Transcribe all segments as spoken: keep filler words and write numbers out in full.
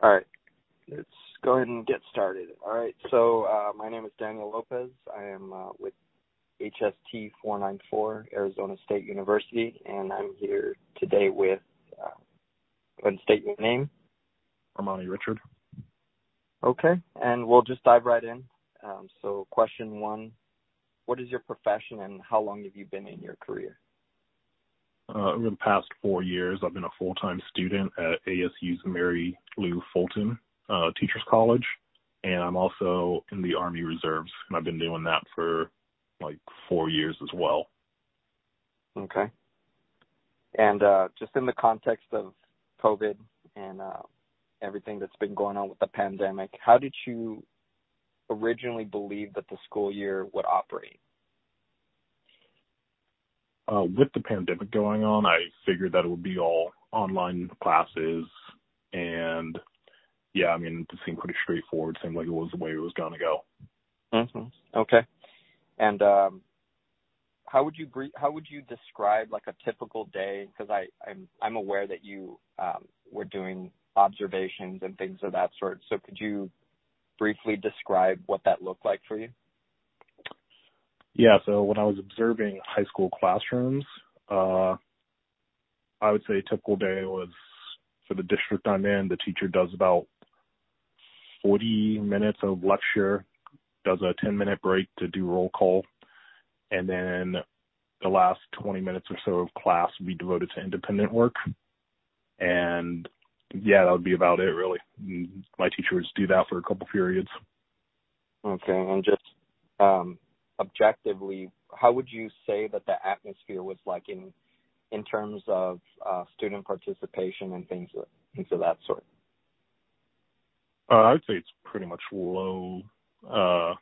All right, let's go ahead and get started. All right, so uh, my name is Daniel Lopez. I am uh, with H S T four ninety-four, Arizona State University, and I'm here today with, uh, go ahead and state your name. Armani Richard. Okay, and we'll just dive right in. Um, so question one, what is your profession and how long have you been in your career? Uh, over the past four years, I've been a full-time student at A S U's Mary Lou Fulton uh, Teachers College, and I'm also in the Army Reserves, and I've been doing that for like four years as well. Okay. And uh, just in the context of COVID and uh, everything that's been going on with the pandemic, how did you originally believe that the school year would operate? Uh, with the pandemic going on, I figured that it would be all online classes, and yeah, I mean, it seemed pretty straightforward. It seemed like it was the way it was going to go. Mm-hmm. Okay. And um, how would you brief, how would you describe like a typical day? Because I I'm I'm aware that you um, were doing observations and things of that sort. So could you briefly describe what that looked like for you? Yeah, so when I was observing high school classrooms, uh, I would say a typical day was for the district I'm in, the teacher does about forty minutes of lecture, does a ten-minute break to do roll call, and then the last twenty minutes or so of class would be devoted to independent work. And, yeah, that would be about it, really. My teacher would just do that for a couple periods. Okay, and just um, objectively, how would you say that the atmosphere was like in in terms of uh, student participation and things of, things of that sort? Uh, I would say it's pretty much low, uh,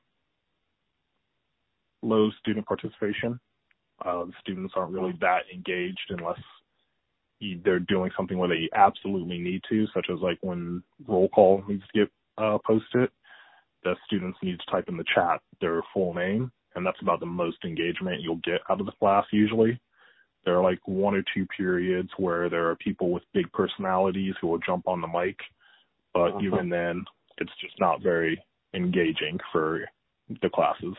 low student participation. Uh, the students aren't really that engaged unless you, they're doing something where they absolutely need to, such as like when roll call needs to get uh, posted, the students need to type in the chat their full name, and that's about the most engagement you'll get out of the class usually. There are like one or two periods where there are people with big personalities who will jump on the mic, but uh-huh. even then, it's just not very engaging for the classes.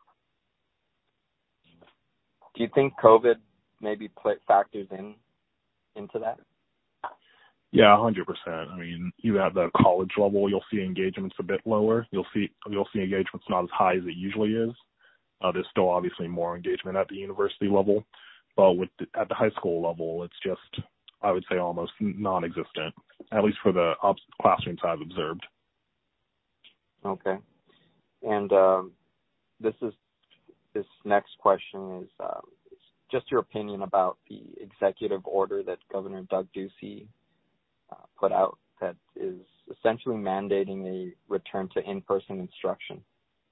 Do you think COVID maybe play, factors in into that? Yeah, one hundred percent. I mean, even at the college level, you'll see engagements a bit lower. You'll see you'll see engagements not as high as it usually is. Uh, there's still obviously more engagement at the university level, but with the, at the high school level, it's just, I would say, almost non-existent, at least for the ob- classrooms I've observed. Okay. And um, this is this next question is um, just your opinion about the executive order that Governor Doug Ducey uh, put out that is essentially mandating a return to in-person instruction.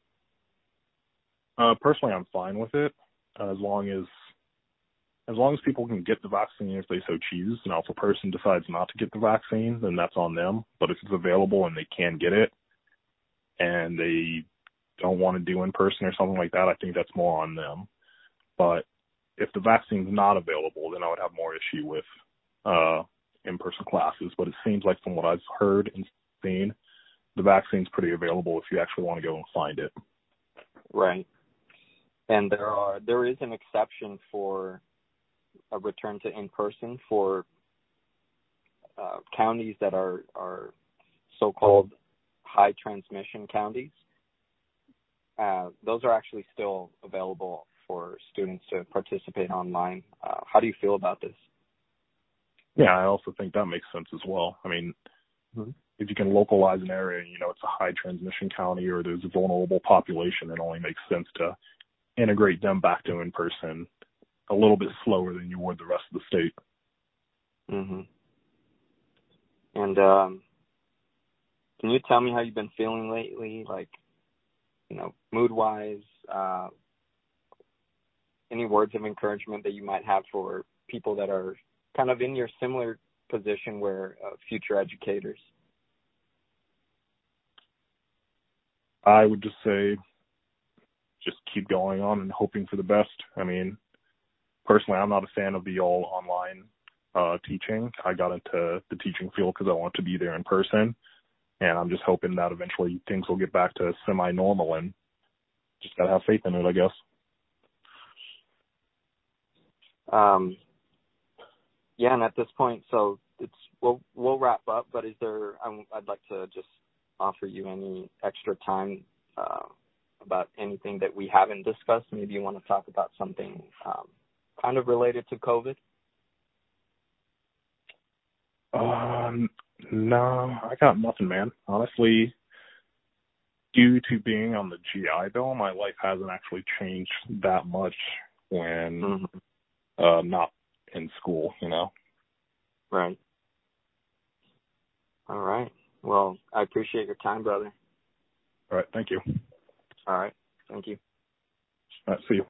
Uh, personally, I'm fine with it uh, as long as as long as people can get the vaccine if they so choose. Now, if a person decides not to get the vaccine, then that's on them. But if it's available and they can get it, and they don't want to do in person or something like that, I think that's more on them. But if the vaccine's not available, then I would have more issue with uh, in-person classes. But it seems like from what I've heard and seen, the vaccine's pretty available if you actually want to go and find it. Right. And there are there is an exception for a return to in-person for uh, counties that are, are so-called high transmission counties. Uh, those are actually still available for students to participate online. Uh, how do you feel about this? Yeah, I also think that makes sense as well. I mean, mm-hmm. if you can localize an area, you know, it's a high transmission county or there's a vulnerable population, it only makes sense to integrate them back to in-person a little bit slower than you would the rest of the state. Mm-hmm. And um, can you tell me how you've been feeling lately, like, you know, mood-wise, uh, any words of encouragement that you might have for people that are kind of in your similar position where uh, future educators? I would just say just keep going on and hoping for the best. I mean, personally, I'm not a fan of the all online uh, teaching. I got into the teaching field because I want to be there in person. And I'm just hoping that eventually things will get back to semi-normal, and just got to have faith in it, I guess. Um, yeah, and at this point, so it's we'll we'll wrap up. But is there? I'm, I'd like to just offer you any extra time uh, about anything that we haven't discussed. Maybe you want to talk about something um, kind of related to COVID. Um, no, I got nothing, man. Honestly, due to being on the G I Bill, my life hasn't actually changed that much when mm-hmm. uh, not in school, you know. Right. All right. Well, I appreciate your time, brother. All right. Thank you. All right. Thank you. All right. See you.